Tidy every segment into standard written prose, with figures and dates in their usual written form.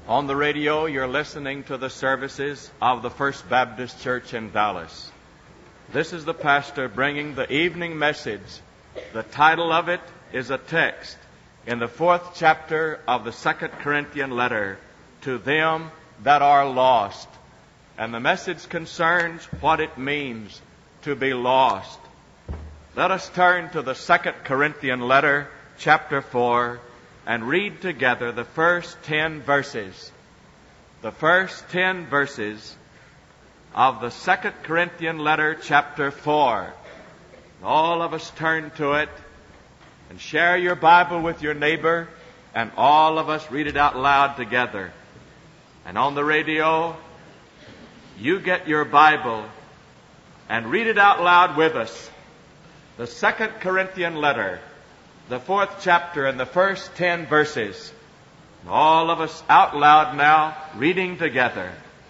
On the radio, you're listening to the services of the First Baptist Church in Dallas. This is the pastor bringing the evening message. The title of it is a text in the 4th chapter of the 2nd Corinthian letter, to them that are lost. And the message concerns what it means to be lost. Let us turn to the 2nd Corinthian letter, chapter 4, and read together the first 10 verses. The first 10 verses of the 2nd Corinthian letter, chapter 4. All of us turn to it and share your Bible with your neighbor, and all of us read it out loud together. And on the radio, you get your Bible and read it out loud with us. The 2nd Corinthian letter, the 4th chapter and the first 10 verses. All of us out loud now, reading together.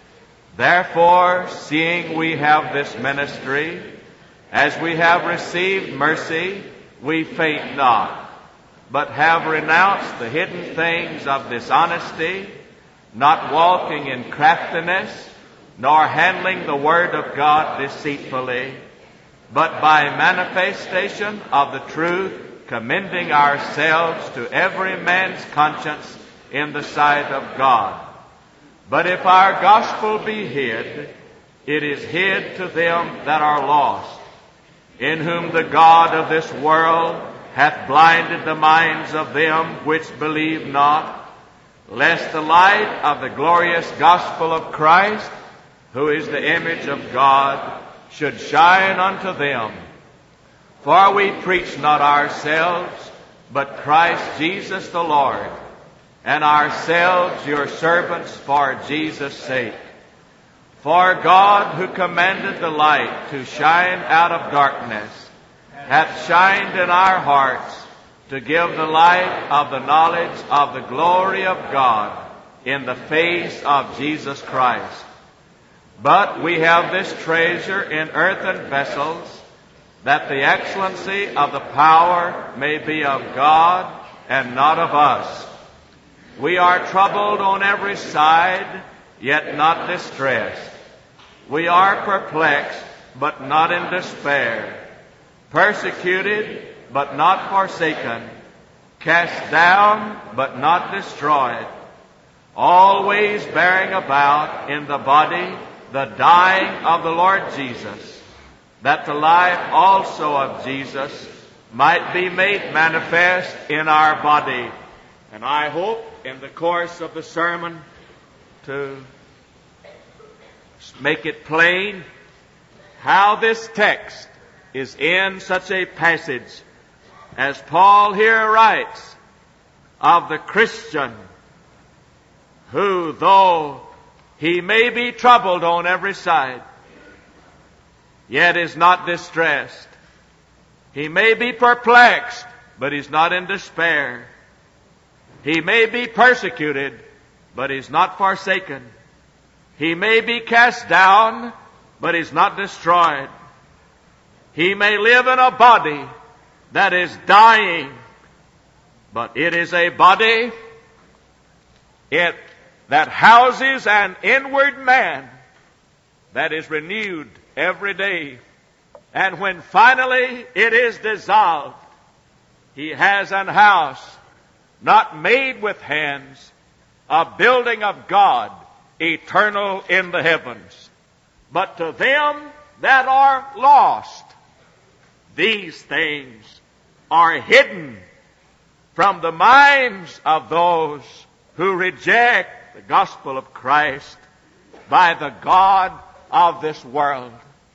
Therefore, seeing we have this ministry, as we have received mercy, we faint not, but have renounced the hidden things of dishonesty, not walking in craftiness, nor handling the word of God deceitfully, but by manifestation of the truth, commending ourselves to every man's conscience in the sight of God. But if our gospel be hid, it is hid to them that are lost, in whom the God of this world hath blinded the minds of them which believe not, lest the light of the glorious gospel of Christ, who is the image of God, should shine unto them. For we preach not ourselves, but Christ Jesus the Lord, and ourselves your servants for Jesus' sake. For God, who commanded the light to shine out of darkness, hath shined in our hearts to give the light of the knowledge of the glory of God in the face of Jesus Christ. But we have this treasure in earthen vessels, that the excellency of the power may be of God and not of us. We are troubled on every side, yet not distressed. We are perplexed, but not in despair. Persecuted, but not forsaken. Cast down, but not destroyed. Always bearing about in the body the dying of the Lord Jesus, that the life also of Jesus might be made manifest in our body. And I hope in the course of the sermon to make it plain how this text is in such a passage as Paul here writes of the Christian who, though he may be troubled on every side, yet is not distressed. He may be perplexed, but he's not in despair. He may be persecuted, but he's not forsaken. He may be cast down, but he's not destroyed. He may live in a body that is dying, but it is a body that houses an inward man that is renewed every day. And when finally it is dissolved, he has an house not made with hands, a building of God, eternal in the heavens. But to them that are lost, these things are hidden from the minds of those who reject the gospel of Christ by the God of this world.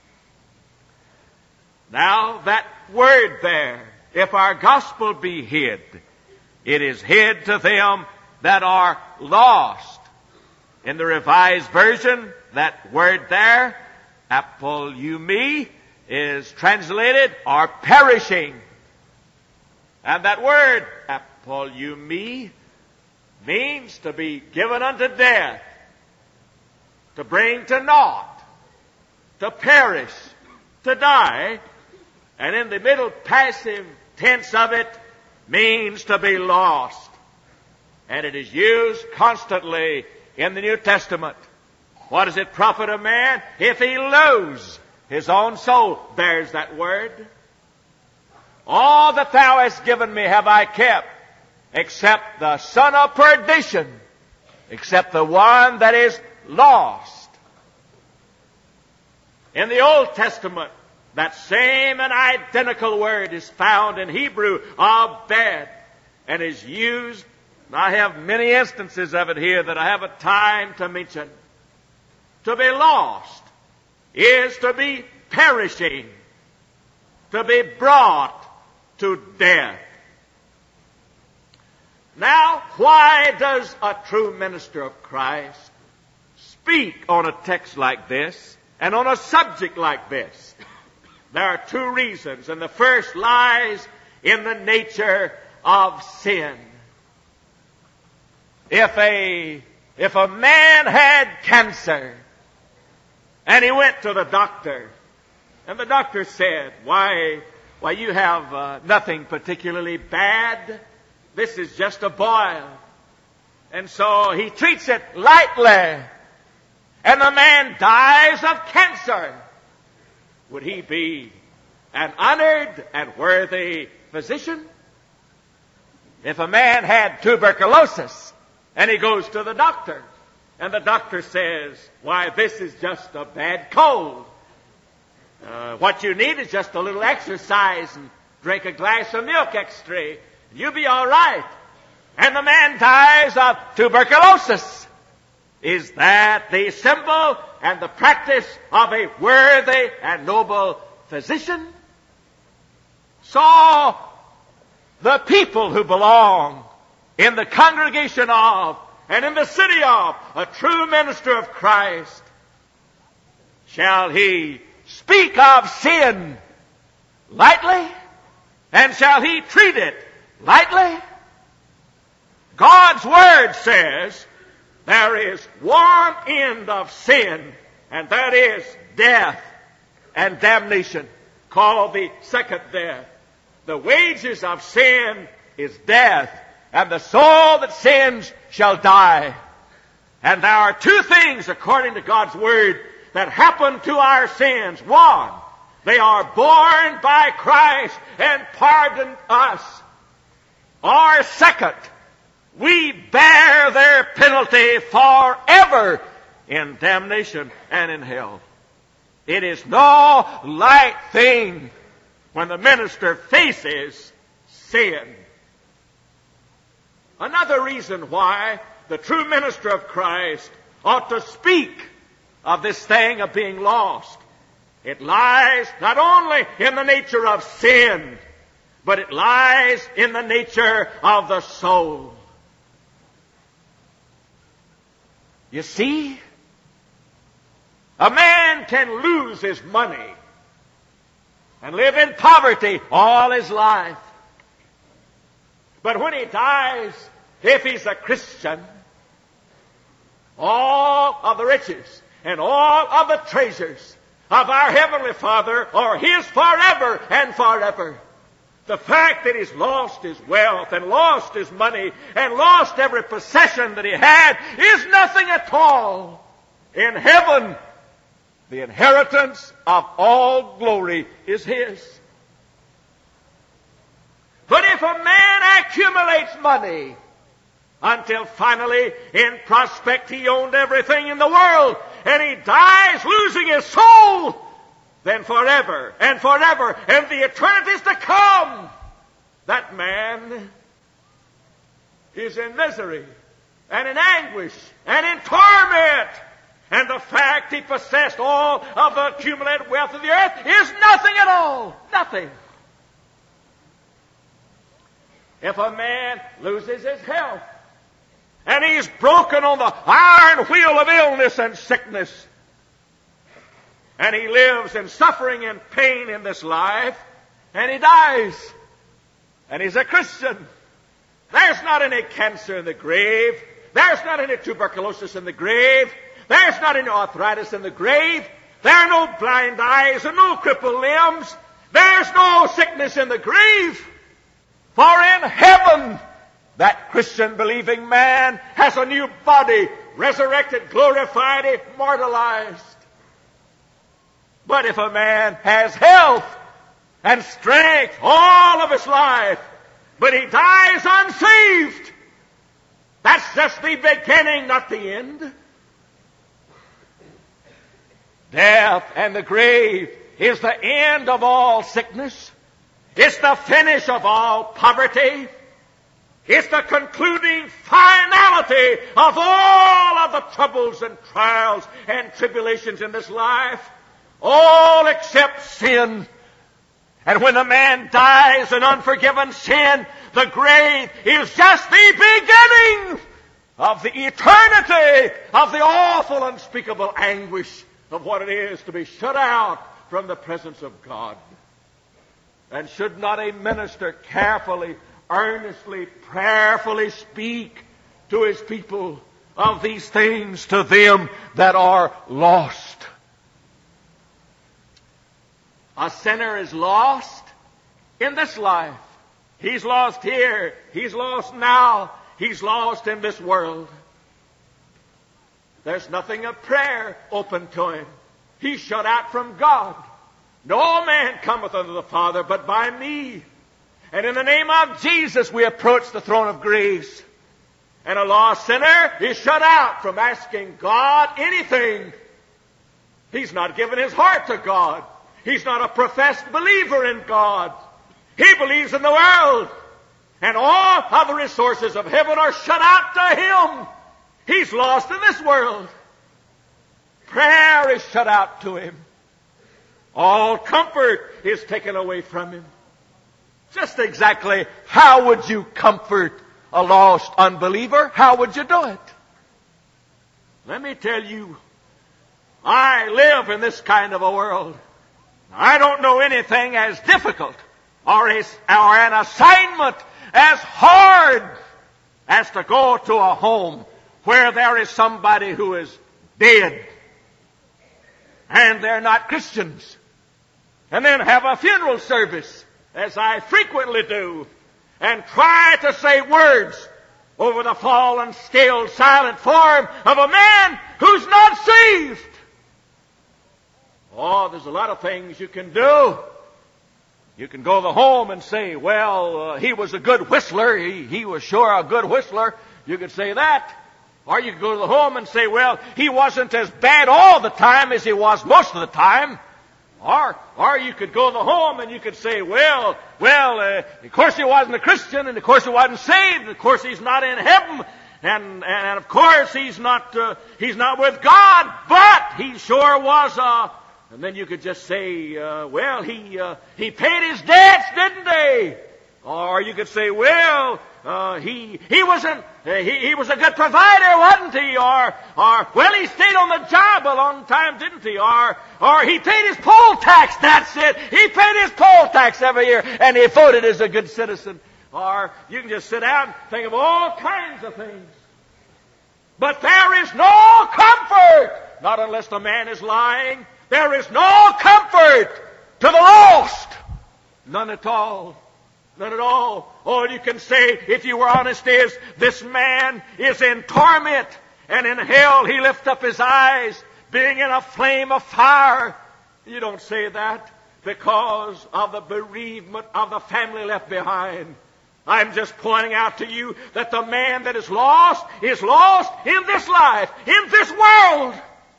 Now that word there, if our gospel be hid, it is hid to them that are lost. In the Revised Version, that word there, apolumi, is translated are perishing. And that word, apolumi, means to be given unto death, to bring to naught, to perish, to die. And in the middle passive tense of it means to be lost. And it is used constantly in the New Testament. What does it profit a man if he lose his own soul? There's that word. All that thou hast given me have I kept, except the son of perdition, except the one that is lost. In the Old Testament, that same and identical word is found in Hebrew, abed, and is used. I have many instances of it here that I haven't time to mention. To be lost is to be perishing, to be brought to death. Now, why does a true minister of Christ speak on a text like this and on a subject like this? There are two reasons, and the first lies in the nature of sin. If a man had cancer and he went to the doctor, and the doctor said, why you have nothing particularly bad. This is just a boil. And so he treats it lightly. And the man dies of cancer. Would he be an honored and worthy physician? If a man had tuberculosis and he goes to the doctor, and the doctor says, why, this is just a bad cold. What you need is just a little exercise and drink a glass of milk extra. You'll be all right. And the man dies of tuberculosis. Is that the symbol and the practice of a worthy and noble physician? So, the people who belong in the congregation of and in the city of a true minister of Christ, shall he speak of sin lightly? And shall he treat it lightly? God's Word says there is one end of sin, and that is death and damnation, called the second death. The wages of sin is death, and the soul that sins shall die. And there are two things, according to God's Word, that happen to our sins. One, they are borne by Christ and pardoned us. Or second, we bear their penalty forever in damnation and in hell. It is no light thing when the minister faces sin. Another reason why the true minister of Christ ought to speak of this thing of being lost. It lies not only in the nature of sin, but it lies in the nature of the soul. You see, a man can lose his money and live in poverty all his life. But when he dies, if he's a Christian, all of the riches and all of the treasures of our Heavenly Father are His forever and forever. The fact that he's lost his wealth and lost his money and lost every possession that he had is nothing at all. In heaven, the inheritance of all glory is his. But if a man accumulates money until finally, in prospect, he owned everything in the world, and he dies losing his soul, then forever and forever and the eternities to come, that man is in misery and in anguish and in torment. And the fact he possessed all of the accumulated wealth of the earth is nothing at all. Nothing. If a man loses his health and he's broken on the iron wheel of illness and sickness, and he lives in suffering and pain in this life, and he dies, and he's a Christian, there's not any cancer in the grave. There's not any tuberculosis in the grave. There's not any arthritis in the grave. There are no blind eyes and no crippled limbs. There's no sickness in the grave. For in heaven that Christian believing man has a new body, resurrected, glorified, immortalized. But if a man has health and strength all of his life, but he dies unsaved, that's just the beginning, not the end. Death and the grave is the end of all sickness. It's the finish of all poverty. It's the concluding finality of all of the troubles and trials and tribulations in this life. All except sin. And when a man dies in unforgiven sin, the grave is just the beginning of the eternity of the awful, unspeakable anguish of what it is to be shut out from the presence of God. And should not a minister carefully, earnestly, prayerfully speak to his people of these things to them that are lost? A sinner is lost in this life. He's lost here. He's lost now. He's lost in this world. There's nothing of prayer open to him. He's shut out from God. No man cometh unto the Father but by me. And in the name of Jesus we approach the throne of grace. And a lost sinner is shut out from asking God anything. He's not given his heart to God. He's not a professed believer in God. He believes in the world. And all other resources of heaven are shut out to him. He's lost in this world. Prayer is shut out to him. All comfort is taken away from him. Just exactly how would you comfort a lost unbeliever? How would you do it? Let me tell you, I live in this kind of a world. I don't know anything as difficult or an assignment as hard as to go to a home where there is somebody who is dead and they're not Christians, and then have a funeral service, as I frequently do, and try to say words over the fallen, scaled, silent form of a man who's not saved. Oh, there's a lot of things you can do. You can go to the home and say, well, he was a good whistler. He was sure a good whistler. You could say that. Or you could go to the home and say, well, he wasn't as bad all the time as he was most of the time. Or you could go to the home and you could say, well, of course he wasn't a Christian, and of course he wasn't saved, and of course he's not in heaven, and of course he's not with God, but he sure was and then you could just say, well, he paid his debts, didn't he? Or you could say, well, he was a good provider, wasn't he? Or well, he stayed on the job a long time, didn't he? Or he paid his poll tax. That's it. He paid his poll tax every year, and he voted as a good citizen. Or you can just sit down and think of all kinds of things. But there is no comfort, not unless the man is lying. There is no comfort to the lost. None at all. None at all. All you can say, if you were honest, is this man is in torment, and in hell he lifts up his eyes, being in a flame of fire. You don't say that because of the bereavement of the family left behind. I'm just pointing out to you that the man that is lost in this life, in this world.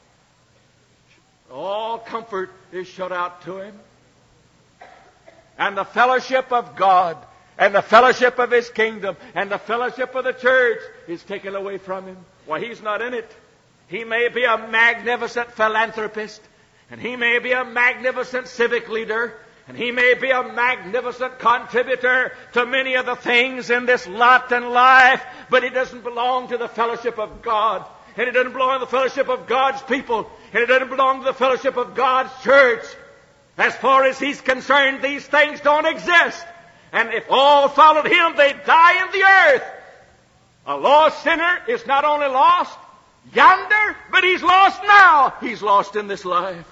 All comfort is shut out to him. And the fellowship of God, and the fellowship of His kingdom, and the fellowship of the church is taken away from him. Why, he's not in it. He may be a magnificent philanthropist, and he may be a magnificent civic leader, and he may be a magnificent contributor to many of the things in this lot and life, but he doesn't belong to the fellowship of God. And it doesn't belong to the fellowship of God's people. And it doesn't belong to the fellowship of God's church. As far as he's concerned, these things don't exist. And if all followed him, they'd die in the earth. A lost sinner is not only lost yonder, but he's lost now. He's lost in this life.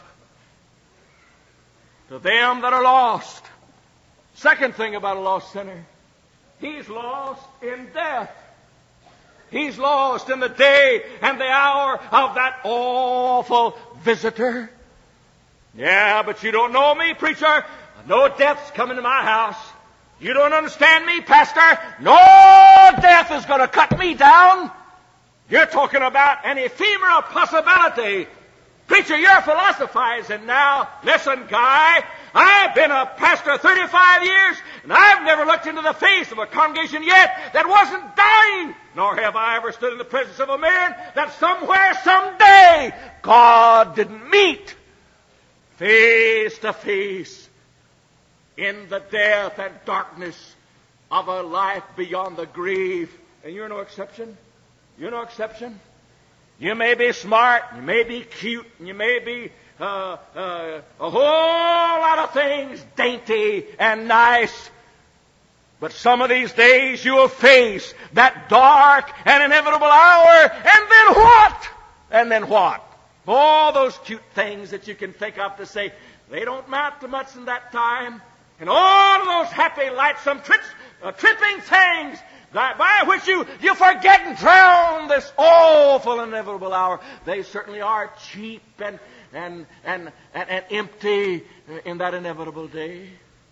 To them that are lost. Second thing about a lost sinner. He's lost in death. He's lost in the day and the hour of that awful visitor. Yeah, but you don't know me, preacher. No death's coming to my house. You don't understand me, pastor. No death is going to cut me down. You're talking about an ephemeral possibility. Preacher, you're philosophizing now. Listen, guy, I've been a pastor 35 years, and I've never looked into the face of a congregation yet that wasn't dying. Nor have I ever stood in the presence of a man that somewhere, someday, God didn't meet face to face in the death and darkness of a life beyond the grave. And you're no exception. You're no exception. You may be smart, you may be cute, and you may be a whole lot of things, dainty and nice. But some of these days you will face that dark and inevitable hour, and then what? And then what? All those cute things that you can think of to say, they don't amount to much in that time. And all of those happy, lightsome, tripping things by which you forget and drown this awful, inevitable hour, they certainly are cheap and empty in that inevitable day.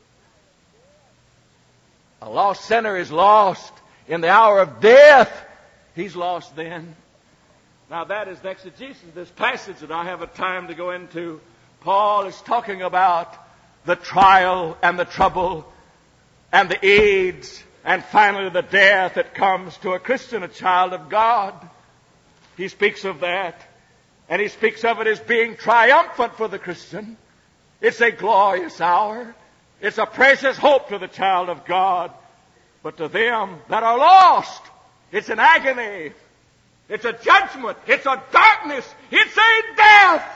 A lost sinner is lost in the hour of death. He's lost then. Now that is the exegesis of this passage that I haven't time to go into. Paul is talking about the trial and the trouble and the AIDS and finally the death that comes to a Christian, a child of God. He speaks of that. And he speaks of it as being triumphant for the Christian. It's a glorious hour. It's a precious hope to the child of God. But to them that are lost, it's an agony. It's a judgment. It's a darkness. It's a death.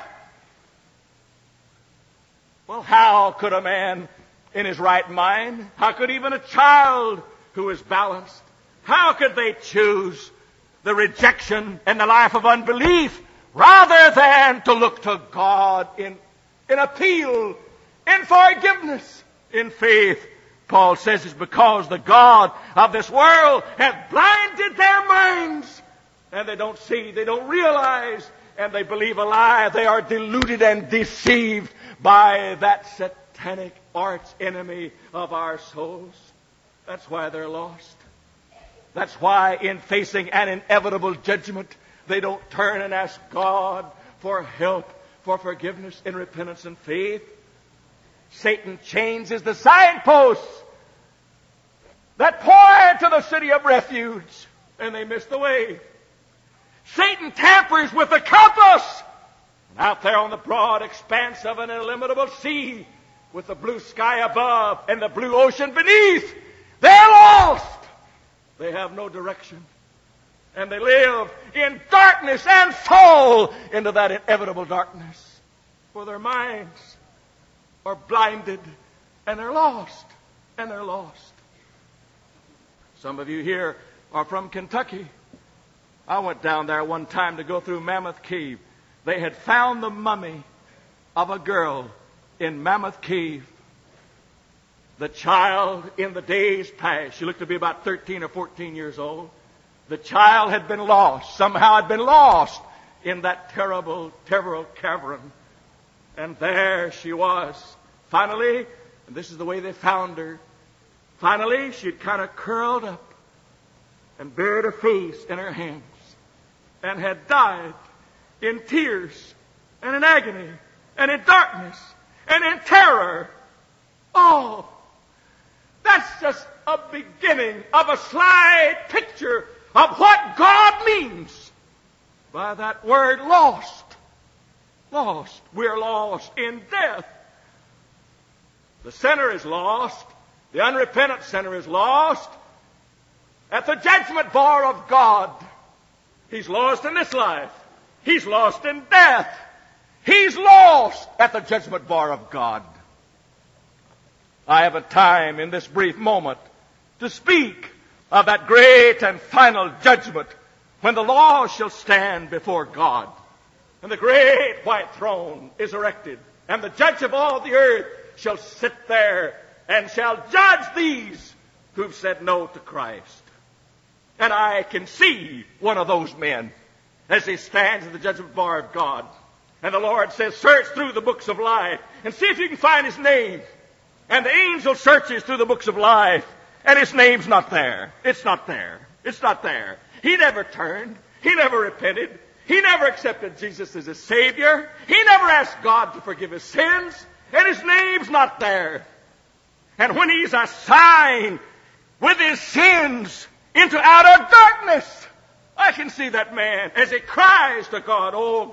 Well, how could a man in his right mind, how could even a child who is balanced, how could they choose the rejection and the life of unbelief rather than to look to God in appeal, in forgiveness, in faith? Paul says it's because the God of this world has blinded their minds, and they don't see, they don't realize, and they believe a lie. They are deluded and deceived by that satanic arch enemy of our souls. That's why they're lost. That's why in facing an inevitable judgment, they don't turn and ask God for help, for forgiveness in repentance and faith. Satan changes the signposts that point to the city of refuge, and they miss the way. Satan tampers with the compass. And out there on the broad expanse of an illimitable sea, with the blue sky above and the blue ocean beneath, they're lost. They have no direction. And they live in darkness and fall into that inevitable darkness. For their minds are blinded, and they're lost. And they're lost. Some of you here are from Kentucky. I went down there one time to go through Mammoth Cave. They had found the mummy of a girl in Mammoth Cave. The child in the days past, she looked to be about 13 or 14 years old. The child had been lost, somehow had been lost in that terrible, terrible cavern. And there she was. Finally, and this is the way they found her, finally she'd kind of curled up and buried her face in her hands and had died in tears and in agony and in darkness and in terror. Oh, that's just a beginning of a slight picture of what God means by that word lost. Lost. We're lost in death. The sinner is lost. The unrepentant sinner is lost at the judgment bar of God. He's lost in this life. He's lost in death. He's lost at the judgment bar of God. I have a time in this brief moment to speak of that great and final judgment when the law shall stand before God. And the great white throne is erected, and the judge of all the earth shall sit there and shall judge these who've said no to Christ. And I can see one of those men as he stands at the judgment bar of God. And the Lord says, search through the books of life and see if you can find his name. And the angel searches through the books of life, and his name's not there. It's not there. It's not there. He never turned. He never repented. He never accepted Jesus as his Savior. He never asked God to forgive his sins. And his name's not there. And when he's assigned with his sins into outer darkness, I can see that man as he cries to God, oh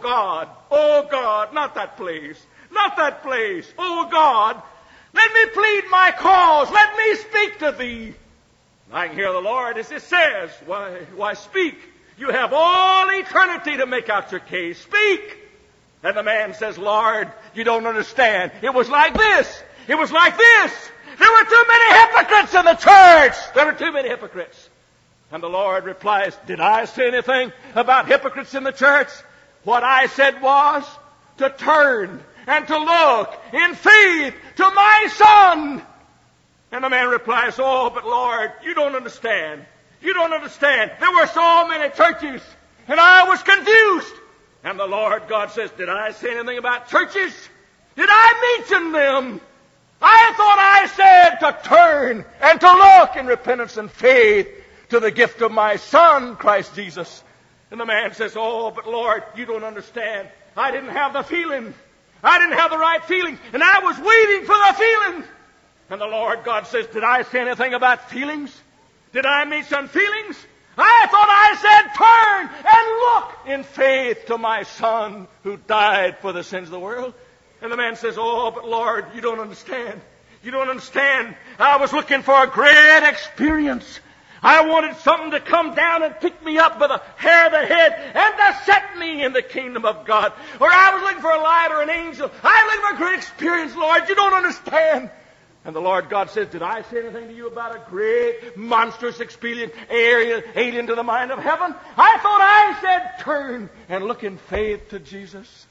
God, not that place, not that place, oh God, let me plead my cause, let me speak to thee. And I can hear the Lord as he says, why speak? You have all eternity to make out your case. Speak! And the man says, Lord, you don't understand. It was like this. It was like this. There were too many hypocrites in the church. There were too many hypocrites. And the Lord replies, did I say anything about hypocrites in the church? What I said was to turn and to look in faith to my Son. And the man replies, oh, but Lord, you don't understand. You don't understand. There were so many churches, and I was confused. And the Lord God says, did I say anything about churches? Did I mention them? I thought I said to turn and to look in repentance and faith to the gift of my Son, Christ Jesus. And the man says, oh, but Lord, you don't understand. I didn't have the feeling. I didn't have the right feeling, and I was waiting for the feeling. And the Lord God says, did I say anything about feelings? Did I mention feelings? I thought I said, turn and look in faith to my Son who died for the sins of the world. And the man says, oh, but Lord, you don't understand. You don't understand. I was looking for a great experience. I wanted something to come down and pick me up by the hair of the head and to set me in the kingdom of God. Or I was looking for a light or an angel. I was looking for a great experience, Lord. You don't understand. And the Lord God says, did I say anything to you about a great, monstrous experience alien to the mind of heaven? I thought I said, turn and look in faith to Jesus.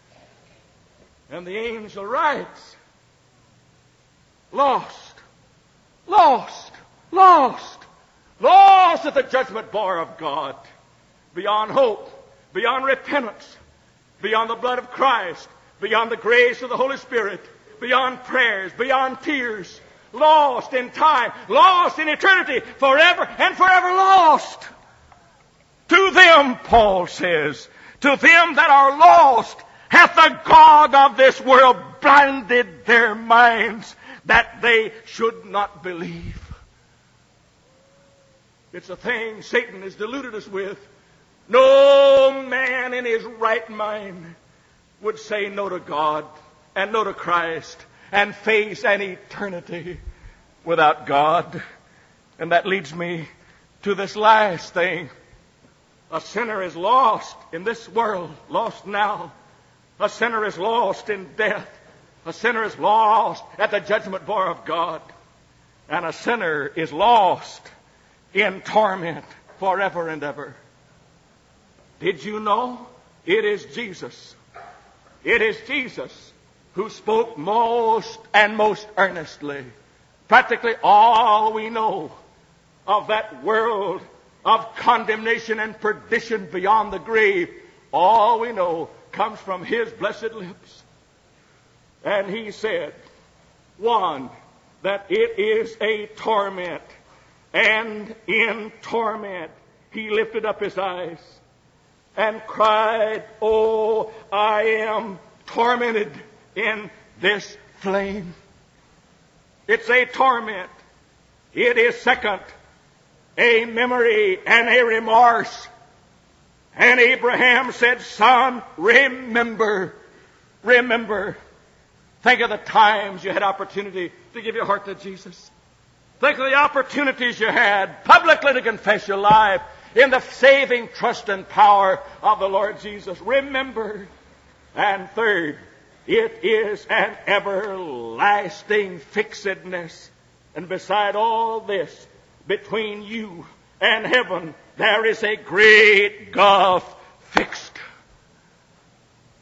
And the angel writes, lost, lost, lost, lost at the judgment bar of God, beyond hope, beyond repentance, beyond the blood of Christ, beyond the grace of the Holy Spirit, beyond prayers, beyond tears, lost in time, lost in eternity, forever and forever lost. To them, Paul says, to them that are lost, hath the God of this world blinded their minds, that they should not believe. It's a thing Satan has deluded us with. No man in his right mind would say no to God and no to Christ and face an eternity without God. And that leads me to this last thing. A sinner is lost in this world, lost now. A sinner is lost in death. A sinner is lost at the judgment bar of God. And a sinner is lost in torment forever and ever. Did you know it is Jesus? It is Jesus who spoke most and most earnestly. Practically all we know of that world of condemnation and perdition beyond the grave, all we know comes from his blessed lips. And he said, one, that it is a torment. And in torment, he lifted up his eyes and cried, oh, I am tormented in this flame. It's a torment. It is second, a memory and a remorse. And Abraham said, son, remember. Think of the times you had opportunity to give your heart to Jesus. Think of the opportunities you had publicly to confess your life in the saving trust and power of the Lord Jesus. Remember. And third, it is an everlasting fixedness. And beside all this, between you and heaven, there is a great gulf fixed.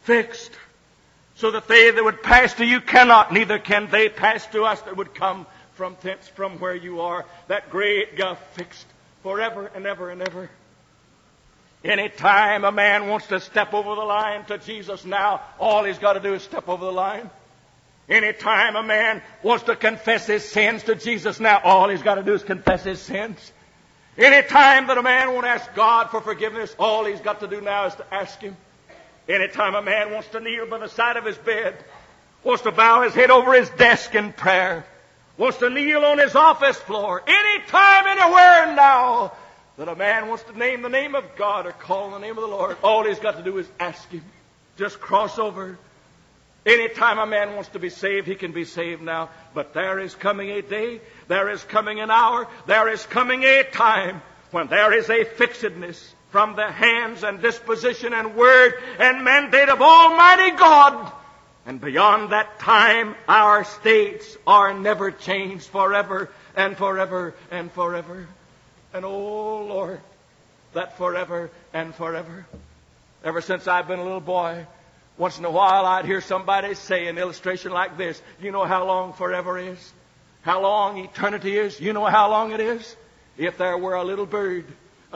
So that they that would pass to you cannot, neither can they pass to us that would come from thence, from where you are, that great gulf fixed forever and ever and ever. Any time a man wants to step over the line to Jesus now, all he's got to do is step over the line. Any time a man wants to confess his sins to Jesus now, all he's got to do is confess his sins. Any time that a man won't ask God for forgiveness, all he's got to do now is to ask Him. Any time a man wants to kneel by the side of his bed, wants to bow his head over his desk in prayer, wants to kneel on his office floor, any time, anywhere now that a man wants to name the name of God or call on the name of the Lord, all he's got to do is ask Him. Just cross over. Any time a man wants to be saved, he can be saved now. But there is coming a day, there is coming an hour, there is coming a time when there is a fixedness from the hands and disposition and word and mandate of Almighty God. And beyond that time, our states are never changed forever and forever and forever. And oh Lord, that forever and forever. Ever since I've been a little boy, once in a while I'd hear somebody say an illustration like this. You know how long forever is? How long eternity is? You know how long it is? If there were a little bird,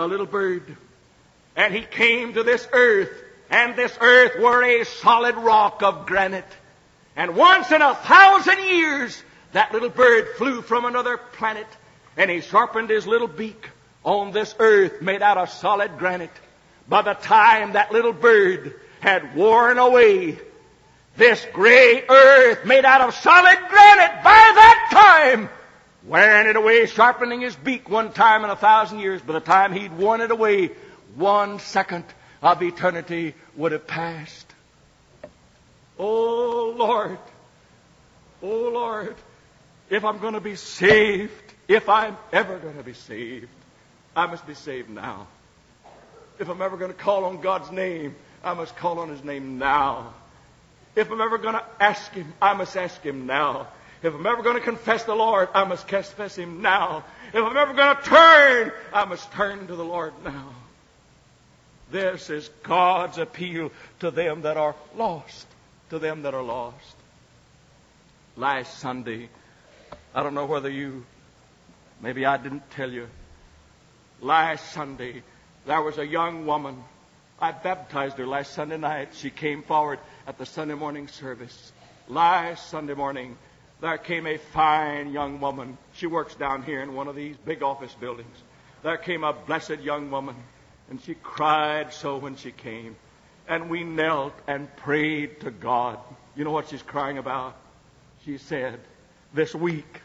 and he came to this earth, and this earth were a solid rock of granite, and once in 1,000 years that little bird flew from another planet, and he sharpened his little beak on this earth made out of solid granite. By the time that little bird had worn away this gray earth made out of solid granite, by that time, wearing it away, sharpening his beak one time in 1,000 years, by the time he'd worn it away, 1 second of eternity would have passed. Oh Lord, if I'm going to be saved, if I'm ever going to be saved, I must be saved now. If I'm ever going to call on God's name, I must call on His name now. If I'm ever going to ask Him, I must ask Him now. If I'm ever going to confess the Lord, I must confess Him now. If I'm ever going to turn, I must turn to the Lord now. This is God's appeal to them that are lost. To them that are lost. Last Sunday, I don't know whether maybe I didn't tell you. Last Sunday, there was a young woman. I baptized her last Sunday night. She came forward at the Sunday morning service. Last Sunday morning, there came a fine young woman. She works down here in one of these big office buildings. There came a blessed young woman, and she cried so when she came. And we knelt and prayed to God. You know what she's crying about? She said, this week,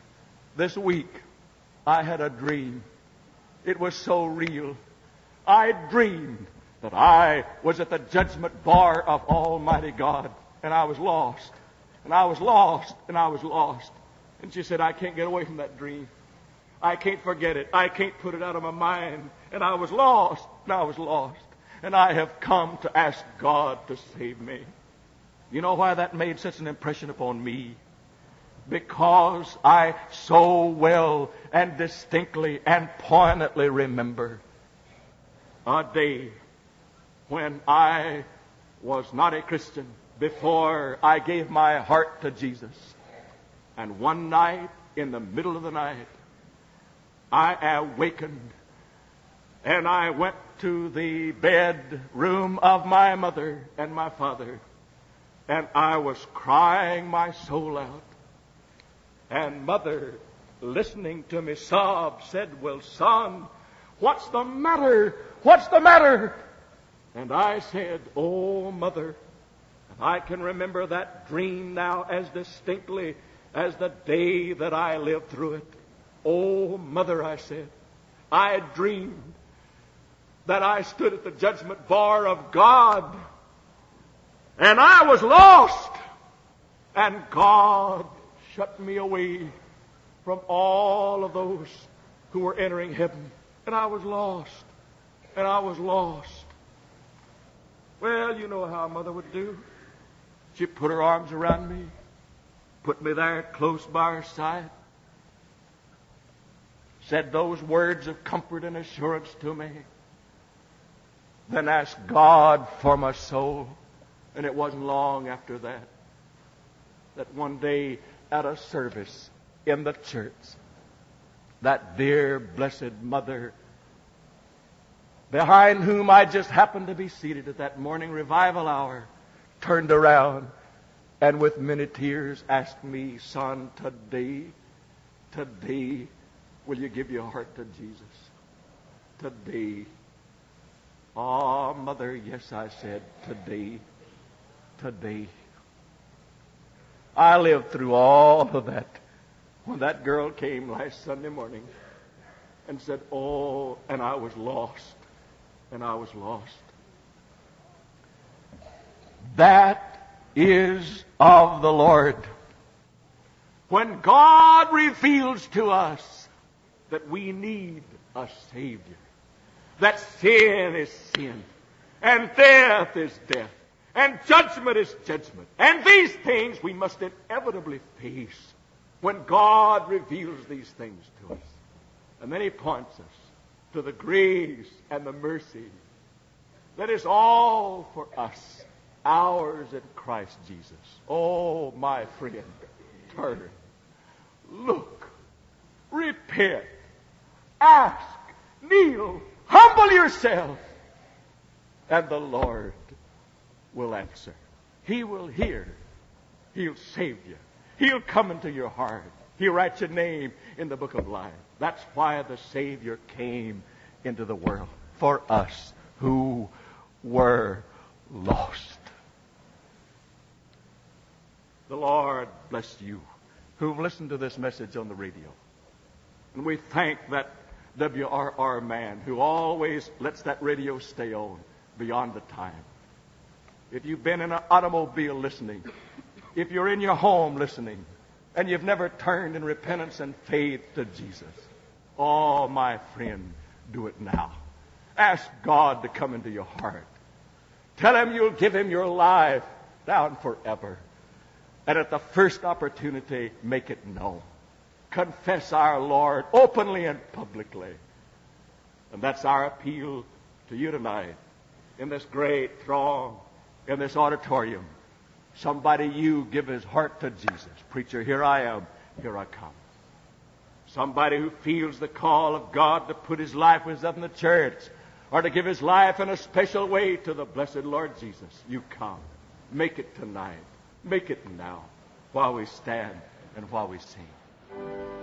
I had a dream. It was so real. I dreamed that I was at the judgment bar of Almighty God, and I was lost. And I was lost, and I was lost. And she said, I can't get away from that dream. I can't forget it. I can't put it out of my mind. And I was lost, and I was lost. And I have come to ask God to save me. You know why that made such an impression upon me? Because I so well and distinctly and poignantly remember a day when I was not a Christian, before I gave my heart to Jesus. And one night, in the middle of the night, I awakened and I went to the bedroom of my mother and my father, and I was crying my soul out. And mother, listening to me sob, said, well, son, what's the matter? What's the matter? And I said, oh, mother, I can remember that dream now as distinctly as the day that I lived through it. Oh, mother, I said, I dreamed that I stood at the judgment bar of God, and I was lost, and God shut me away from all of those who were entering heaven. And I was lost, and I was lost. Well, you know how a mother would do. She put her arms around me, put me there close by her side, said those words of comfort and assurance to me, then asked God for my soul. And it wasn't long after that one day at a service, in the church. That dear, blessed mother, behind whom I just happened to be seated at that morning revival hour, turned around and with many tears asked me, "Son, today, will you give your heart to Jesus? Today." "Oh, Mother, yes," I said, today. I lived through all of that when that girl came last Sunday morning and said, "Oh," and I was lost. That is of the Lord. When God reveals to us that we need a Savior, that sin is sin, and death is death, and judgment is judgment, and these things we must inevitably face. When God reveals these things to us, and then He points us to the grace and the mercy that is all for us, ours in Christ Jesus. Oh, my friend, turn, look, repent, ask, kneel, humble yourself, and the Lord will answer. He will hear. He'll save you. He'll come into your heart. He'll write your name in the book of life. That's why the Savior came into the world, for us who were lost. The Lord bless you who've listened to this message on the radio. And we thank that WRR man who always lets that radio stay on beyond the time. If you've been in an automobile listening, if you're in your home listening, and you've never turned in repentance and faith to Jesus, oh, my friend, do it now. Ask God to come into your heart. Tell Him you'll give Him your life down forever. And at the first opportunity, make it known. Confess our Lord openly and publicly. And that's our appeal to you tonight in this great throng, in this auditorium. Somebody, you give his heart to Jesus. Preacher, here I am. Here I come. Somebody who feels the call of God to put his life with us in the church or to give his life in a special way to the blessed Lord Jesus. You come. Make it tonight. Make it now while we stand and while we sing.